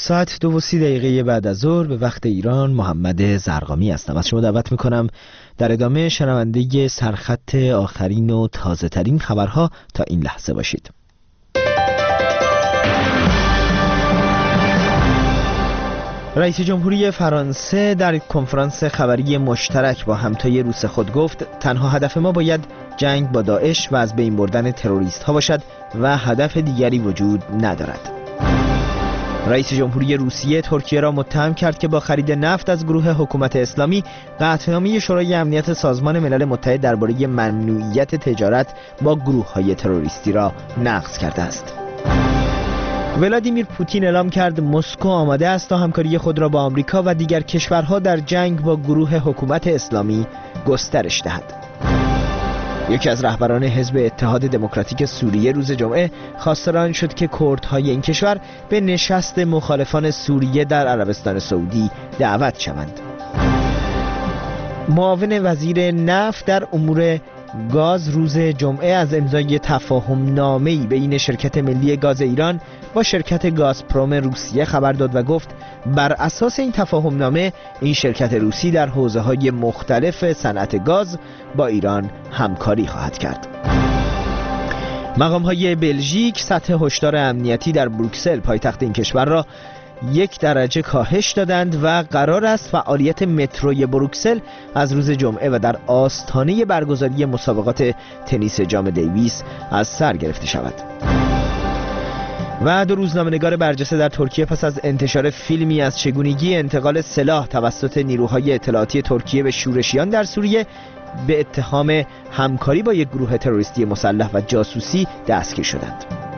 ساعت 2:30 بعد از ظهر به وقت ایران. محمد زرقامی هستم. از شما دعوت میکنم در ادامه شنونده سرخط آخرین و تازه ترین خبرها تا این لحظه باشید. رئیس جمهوری فرانسه در کنفرانس خبری مشترک با همتای روس خود گفت تنها هدف ما باید جنگ با داعش و از بین بردن تروریست ها باشد و هدف دیگری وجود ندارد. رئیس جمهوری روسیه ترکیه را متهم کرد که با خرید نفت از گروه حکومت اسلامی قطعنامه شورای امنیت سازمان ملل متحد درباره ممنوعیت تجارت با گروه‌های تروریستی را نقض کرده است. ولادیمیر پوتین اعلام کرد مسکو آماده است تا همکاری خود را با آمریکا و دیگر کشورها در جنگ با گروه حکومت اسلامی گسترش دهد. یکی از رهبران حزب اتحاد دموکراتیک سوریه روز جمعه خواستار آن شد که کردهای این کشور به نشست مخالفان سوریه در عربستان سعودی دعوت شوند. معاون وزیر نفت در امور گاز روز جمعه از امضای تفاهم نامه‌ای بین شرکت ملی گاز ایران با شرکت گازپروم روسیه خبر داد و گفت بر اساس این تفاهم نامه این شرکت روسی در حوزه‌های مختلف صنعت گاز با ایران همکاری خواهد کرد. مقام‌های بلژیک سطح هشدار امنیتی در بروکسل پایتخت این کشور را 1 درجه کاهش دادند و قرار است فعالیت متروی بروکسل از روز جمعه و در آستانه برگزاری مسابقات تنیس جام دیویس از سر گرفته شود. و 2 روزنامه‌نگار برجسته در ترکیه پس از انتشار فیلمی از چگونگی انتقال سلاح توسط نیروهای اطلاعاتی ترکیه به شورشیان در سوریه به اتهام همکاری با یک گروه تروریستی مسلح و جاسوسی دستگیر شدند.